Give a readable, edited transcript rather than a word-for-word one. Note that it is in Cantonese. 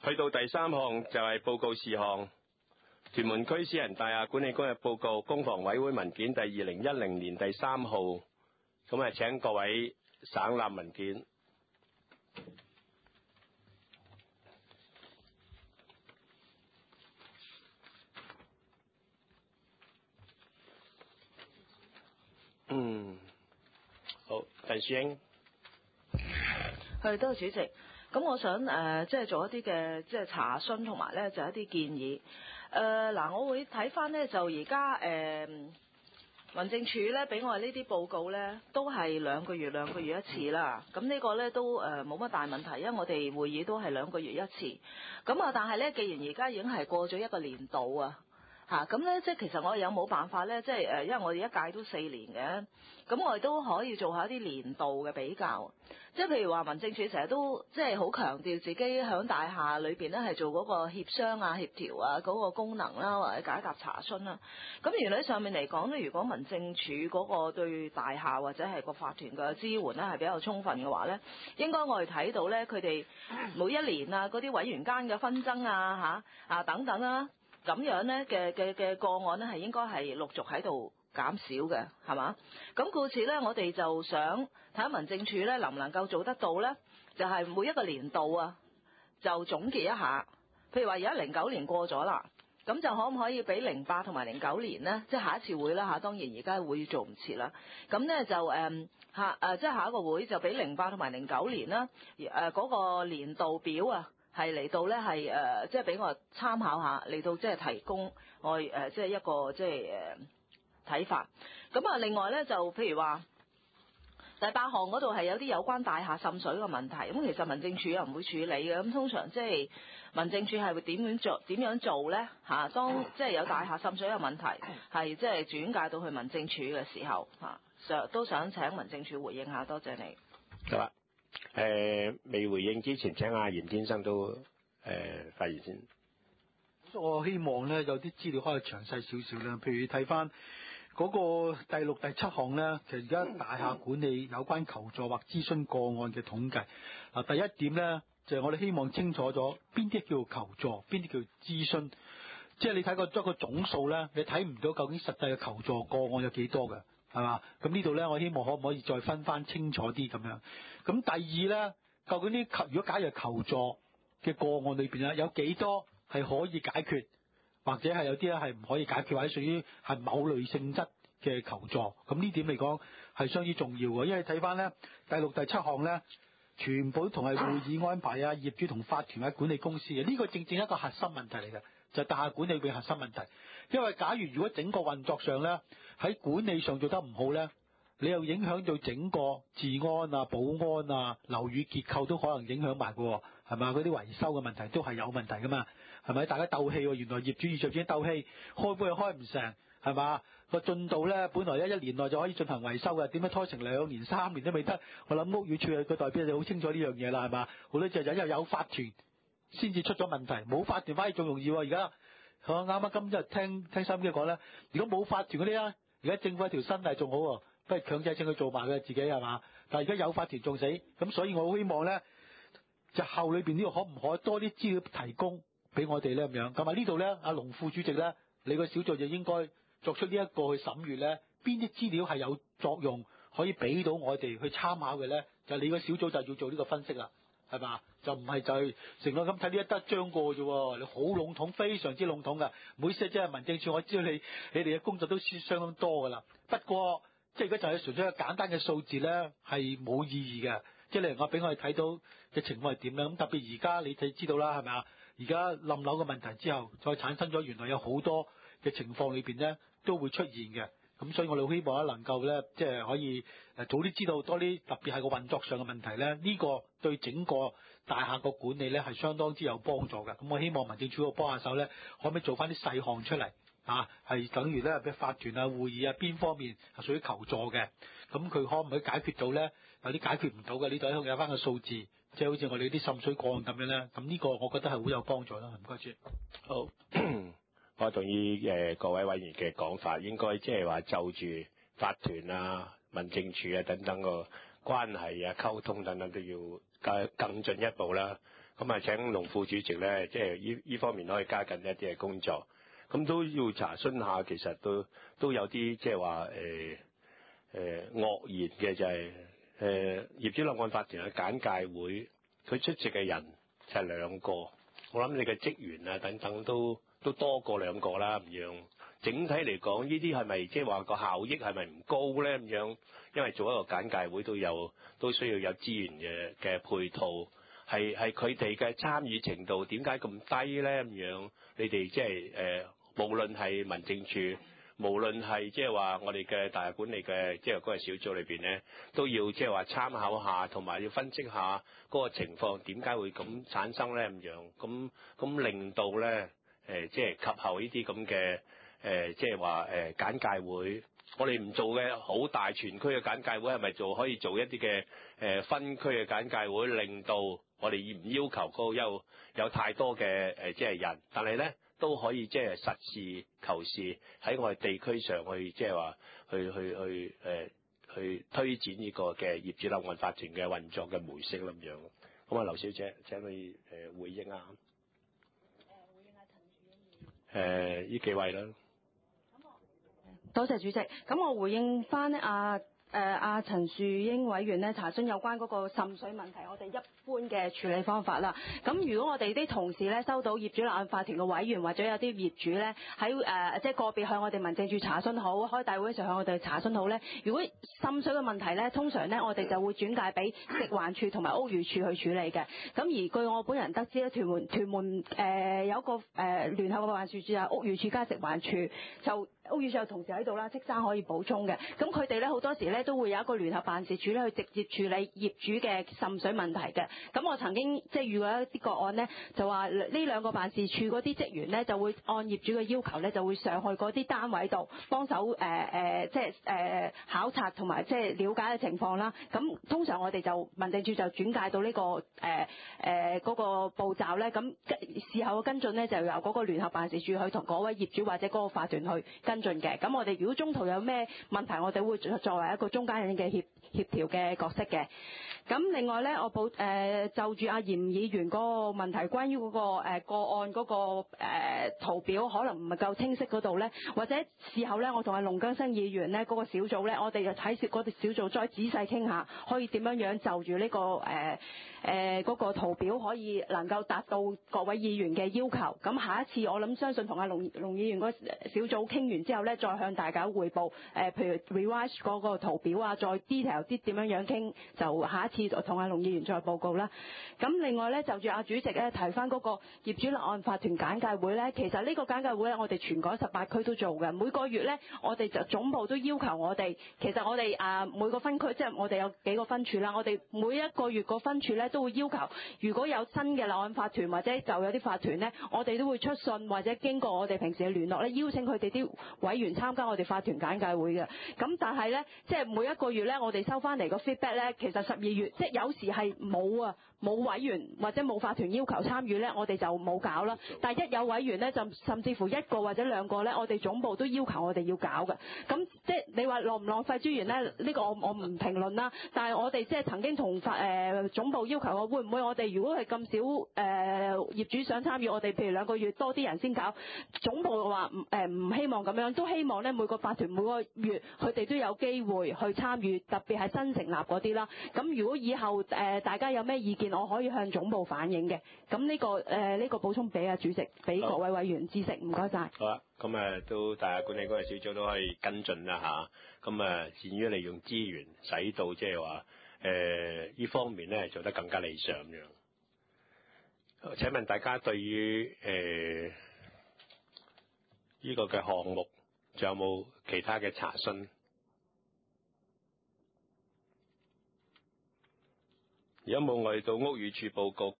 去到第三項就係報告事項，屯門區私人大廈管理公約報告公房委會文件第2010年第3號，咁請各位省覽文件。好，陳樹英。 多謝主席。咁我想即係做一啲嘅即係查詢同埋咧就一啲建議。我會睇翻咧就而家民政處咧俾我哋呢啲報告咧都係兩個月一次啦。咁呢個咧都冇乜大問題，因為我哋會議都係2個月一次。咁啊，但係咧既然而家已經係過咗一個年度啊。咁咧，即係其實我哋有冇辦法咧？即係因為我哋一屆都4年嘅，咁我哋都可以做下一啲年度嘅比較。即係譬如話，民政處成日都即係好強調自己響大廈裏邊咧係做嗰個協商啊、協調啊嗰個功能啦，或者解答查詢啦。咁原來上面嚟講咧，如果民政處嗰個對大廈或者係個法團嘅支援咧係比較充分嘅話咧，應該我哋睇到咧佢哋每一年啊嗰啲委員間嘅紛爭啊等等啦。咁樣咧嘅個案咧係應該係陸續喺度減少嘅，係嘛？咁故此咧，我哋就想睇下民政處咧能唔能夠做得到咧，就係每一個年度啊，就總結一下。譬如話而家09年過咗啦，咁就可唔可以俾08同埋09年咧，即係下一次會啦嚇，當然而家會做唔切啦。咁咧就即係下一個會就俾08同埋09年啦，嗰個年度表啊。係嚟到咧係即係俾我參考下，嚟到即係提供我即係一個即係睇法。咁啊，另外咧就譬如話第8項嗰度係有啲有關大廈滲水嘅問題。咁其實民政處又唔會處理嘅。咁通常即係民政處係會點樣做咧？當即係有大廈滲水嘅問題，係即係轉介到去民政處嘅時候都想請民政處回應下。多謝你。 好啦。未回應之前，請阿嚴先生都發言先。 我希望咧有啲資料可以詳細少少啦，譬如睇翻嗰個第6、第7項咧，其實而家大廈管理有關求助或諮詢個案嘅統計。第一點咧就係我哋希望清楚咗邊啲叫求助，邊啲叫諮詢。即係你睇個一個總數咧，你睇唔到究竟實際嘅求助個案有幾多嘅。係嘛？咁呢度咧，我希望可唔可以再分翻清楚啲咁樣。咁第二咧，究竟如果假如求助嘅個案裏邊咧，有幾多係可以解決，或者係有啲咧係唔可以解決，或者屬於係某類性質嘅求助。咁呢點嚟講係相當重要嘅，因為睇翻咧第6、第7項咧，全部同係會議安排啊、業主同法團啊、管理公司嘅。呢個正正一個核心問題嚟嘅。就係大廈管理嘅核心問題，因為假如果整個運作上咧喺管理上做得唔好咧，你又影響到整個治安啊、保安啊、樓宇結構都可能影響埋嘅，係咪？嗰啲維修嘅問題都係有問題噶嘛，係咪？大家鬥氣喎，原來業主與業主鬥氣，開會又開唔成，係嘛？個進度咧本來一年內就可以進行維修嘅，點解拖成2年、3年都未得？我諗屋宇署嘅代表就好清楚呢樣嘢啦，係嘛？好多就因為有法團先至出咗問題，冇法團反而仲容易。而家我啱啱今日聽收音機講咧，如果冇法團嗰啲咧，而家政府一條新例仲好，不如強制性去做埋嘅自己，係嘛？但係而家有法團仲死，咁所以我好希望咧，日後裏邊呢個可唔可以多啲資料提供俾我哋咧咁樣？咁啊呢度咧，阿龍副主席咧，你個小組就應該作出呢一個去審閱咧，邊啲資料係有作用可以俾到我哋去參考嘅咧？就你個小組就要做呢個分析啦。係嘛？就唔係就係成個咁睇呢一得章過啫，你好籠統，非常之籠統噶。每次即係民政處，我知道你哋嘅工作都相當多噶啦。不過即係如果就係純粹一個簡單嘅數字咧，係冇意義嘅。即係例如我俾我哋睇到嘅情況係點咧？咁特別而家你哋知道啦，係咪啊？而家冧樓嘅問題之後，再產生咗原來有好多嘅情況裏邊咧，都會出現嘅。咁所以我哋好希望咧能夠咧，即係可以早啲知道多啲，特別係個運作上嘅問題咧，呢個對整個大廈個管理咧係相當之有幫助嘅。咁我希望民政處個幫下手咧，可唔可以做翻啲細項出嚟啊？係等於咧，譬如法團啊、會議啊，邊方面係屬於求助嘅？咁佢可唔可以解決到咧？有啲解決唔到嘅，呢度有翻個數字，即係好似我哋啲滲水個案咁樣咧。咁呢個我覺得係好有幫助啦。唔該主席。 好。我同意各位委員嘅講法，應該即係話就住法團啊、民政處啊等等個關係啊、溝通等等都要更進一步啦。 咁啊請龍副主席咧，即係呢方面可以加緊一啲嘅工作。咁都要查詢下，其實都有啲即係話惡言嘅，就係業主立案法團嘅簡介會，佢出席嘅人就係2個，我諗你嘅職員啊等等都多過2個啦咁樣。整體嚟講，呢啲係咪即係話個效益係咪唔高咧咁樣？因為做一個簡介會都需要有資源嘅配套，係佢哋嘅參與程度點解咁低咧咁樣？你哋即係無論係民政處，無論係即係話我哋嘅大廈管理嘅即係嗰個小組裏邊咧，都要即係話參考下，同埋要分析下嗰個情況點解會咁產生咧咁樣？咁令到咧即係及後呢啲咁嘅即係話簡介會，我哋唔做嘅好大全區嘅簡介會，係咪可以做一啲嘅分區嘅簡介會，令到我哋唔要求嗰個有太多嘅即係人，但係咧都可以即係實事求是喺我哋地區上去即係話去推展呢個嘅業主立案法團嘅運作嘅模式咁樣。咁啊，劉小姐請你回應啊。 回應下陳樹英議員。 呢幾位啦。 多謝主席。咁我回應翻陳樹英委員咧查詢有關嗰個滲水問題，我哋一般嘅處理方法啦。咁如果我哋啲同事咧收到業主立案法團嘅委員或者有啲業主咧喺即係個別向我哋民政處查詢好，開大會嘅時候向我哋查詢好咧，如果滲水嘅問題咧，通常咧我哋就會轉介俾食環署同埋屋宇署去處理嘅。咁而據我本人得知咧，屯門有一個聯合嘅辦事處就係屋宇署加食環署，就屋宇署有同事喺度啦，戚生可以補充嘅。咁佢哋咧好多時咧都會有一個聯合辦事處咧去直接處理業主嘅滲水問題嘅。咁我曾經即係遇過一啲個案咧，就話呢2個辦事處嗰啲職員咧就會按業主嘅要求咧就會上去嗰啲單位度幫手即係考察同埋即係了解嘅情況啦。咁通常我哋就民政處就轉介到呢個嗰個步驟咧，咁事後嘅跟進咧就由嗰個聯合辦事處去同嗰位業主或者嗰個法團去跟進嘅。咁我哋如果中途有咩問題，我哋會作為一個中間人嘅協調嘅角色嘅。咁另外咧，我就住阿嚴議員嗰個問題，關於嗰個個案嗰個圖表可能唔係夠清晰嗰度咧，或者事後咧，我同阿龍更新議員咧嗰個小組咧，我哋就睇嗰個小組再仔細傾下，可以點樣就住呢個嗰個圖表可以能夠達到各位議員嘅要求。咁下一次我相信同阿龍議員嗰小組傾完之後咧，再向大家匯報譬如 revise 嗰個圖表啊，再 detail 啲點樣傾，就下一次同阿龍議員再報告啦。咁另外咧，就住阿主席咧提翻嗰個業主立案法團簡介會咧，其實呢個簡介會咧，我哋全港18區都做嘅。每個月咧，我哋就總部都要求我哋，其實我哋每個分區即係我哋有幾個分處啦，我哋每一個月個分處咧都會要求，如果有新嘅立案法團或者舊有啲法團咧，我哋都會出信或者經過我哋平時嘅聯絡咧，邀請佢哋啲委員參加我哋法團簡介會嘅。咁但係咧，即係每一個月咧，我哋收翻嚟個 feedback 咧，其實12月即係有時係冇委員或者冇法團要求參與咧，我哋就冇搞啦。但係一有委員咧，就甚至乎1個或者2個咧，我哋總部都要求我哋要搞嘅。咁即係你話浪唔浪費資源咧？呢個我唔評論啦。但係我哋即係曾經同總部要求過，會唔會我哋如果係咁少業主想參與，我哋譬如2個月多啲人先搞？總部話唔希望咁樣，都希望咧每個法團每個月佢哋都有機會去參與，特別係新成立嗰啲啦。咁如果以後大家有咩意見，我可以向總部反映嘅。咁呢個補充俾阿主席，俾各位委員知悉。唔該晒。 好啊，咁都大廈管理嗰個小組都可以跟進啦嚇。咁善於利用資源，使到即係話呢方面咧做得更加理想咁樣。請問大家對於呢個嘅項目，仲有冇其他嘅查詢？如果冇，我哋到屋宇署報告。